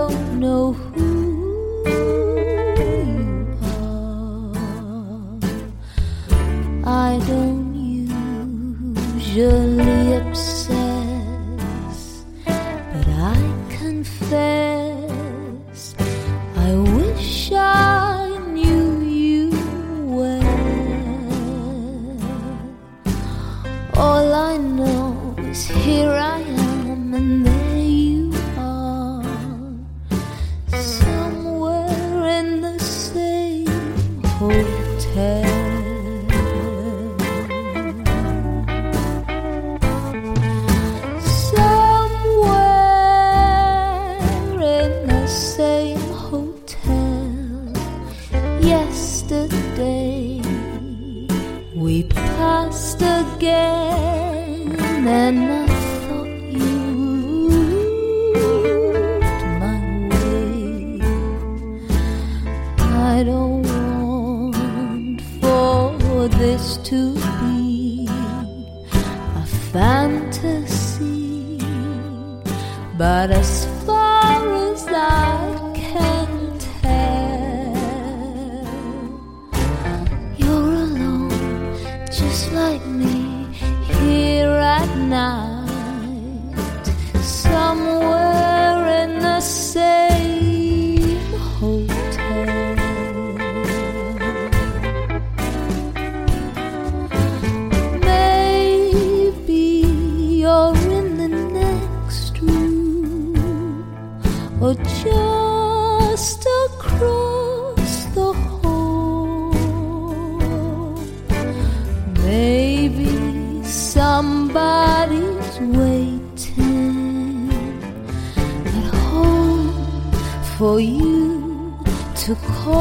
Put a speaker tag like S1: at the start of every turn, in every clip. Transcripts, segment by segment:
S1: don't know who you are. I don't usually obsess, but I confess I wish I knew you well. All I know is here I am and there you are, somewhere in the same hotel. Yesterday we passed again, and I thought you looked my way. I don't want for this to be a fantasy, but as far as I can like me here at night, somewhere in the same hotel. Maybe you're in the next room, or just across the hall. Maybe somebody's waiting at home for you to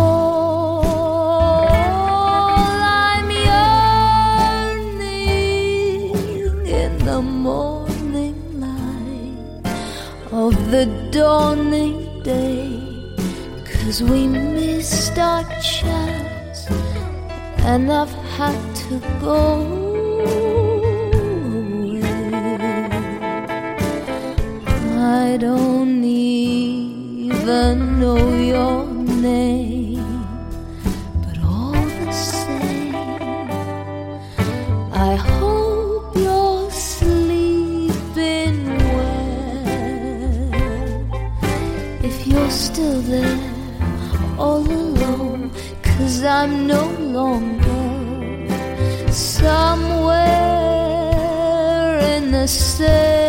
S1: call. I'm yearning in the morning light of the dawning day, 'cause we missed our chance and I've had to go away. I don't even know your name, but all the same, I hope you're sleeping well. If you're still there all alone, 'cause I'm no longer somewhere in the same